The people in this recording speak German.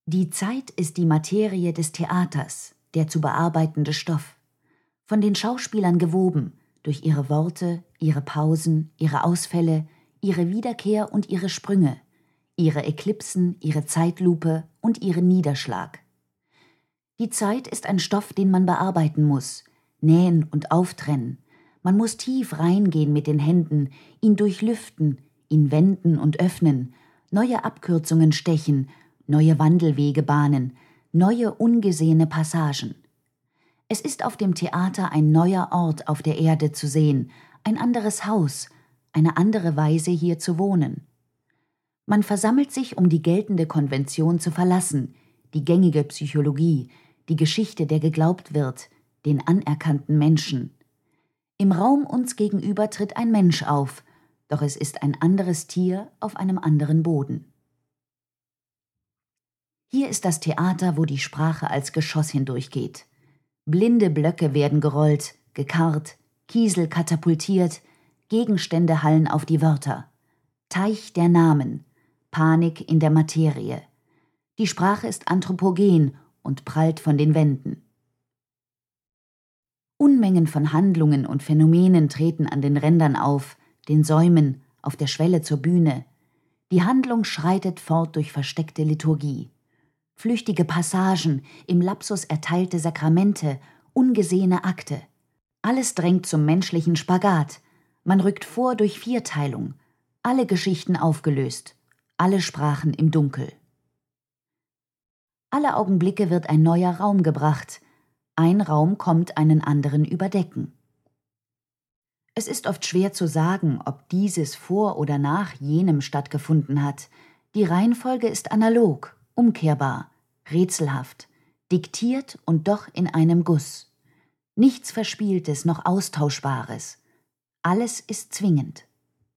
Die Zeit ist die Materie des Theaters, der zu bearbeitende Stoff. Von den Schauspielern gewoben, durch ihre Worte, ihre Pausen, ihre Ausfälle, ihre Wiederkehr und ihre Sprünge, ihre Eklipsen, ihre Zeitlupe und ihren Niederschlag. Die Zeit ist ein Stoff, den man bearbeiten muss, nähen und auftrennen. Man muss tief reingehen mit den Händen, ihn durchlüften, ihn wenden und öffnen, neue Abkürzungen stechen, neue Wandelwege bahnen, neue ungesehene Passagen. Es ist auf dem Theater ein neuer Ort auf der Erde zu sehen, ein anderes Haus, eine andere Weise hier zu wohnen. Man versammelt sich, um die geltende Konvention zu verlassen, die gängige Psychologie, die Geschichte, der geglaubt wird, den anerkannten Menschen. Im Raum uns gegenüber tritt ein Mensch auf, doch es ist ein anderes Tier auf einem anderen Boden. Hier ist das Theater, wo die Sprache als Geschoss hindurchgeht. Blinde Blöcke werden gerollt, gekarrt, Kiesel katapultiert, Gegenstände hallen auf die Wörter. Teich der Namen, Panik in der Materie. Die Sprache ist anthropogen und prallt von den Wänden. Unmengen von Handlungen und Phänomenen treten an den Rändern auf, den Säumen, auf der Schwelle zur Bühne. Die Handlung schreitet fort durch versteckte Liturgie. Flüchtige Passagen, im Lapsus erteilte Sakramente, ungesehene Akte. Alles drängt zum menschlichen Spagat. Man rückt vor durch Vierteilung. Alle Geschichten aufgelöst. Alle Sprachen im Dunkel. Alle Augenblicke wird ein neuer Raum gebracht. Ein Raum kommt einen anderen überdecken. Es ist oft schwer zu sagen, ob dieses vor oder nach jenem stattgefunden hat. Die Reihenfolge ist analog, umkehrbar, rätselhaft, diktiert und doch in einem Guss. Nichts Verspieltes noch Austauschbares. Alles ist zwingend.